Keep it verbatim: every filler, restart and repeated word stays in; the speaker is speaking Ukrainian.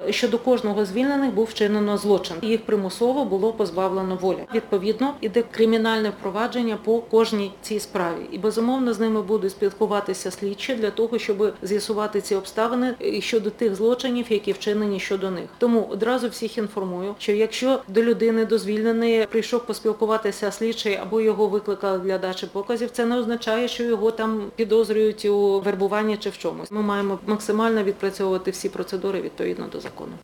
щодо кожного звільнених був вчинено злочин. Їх примусово було позбавлено волі. Відповідно, іде кримінальне впровадження по кожній цій справі. І, безумовно, з ними будуть спілкуватися слідчі для того, щоб з'ясувати ці обставини щодо тих злочинів, які вчинені щодо них. Тому одразу всіх інформую, що якщо до людини, до звільненої, прийшов поспілкуватися слідчий або його викликали для дачі показів, це не означає, що його там підозрюють у вербуванні чи в чомусь. Ми маємо максимально відпрацьовувати всі процедури відповідно до закону.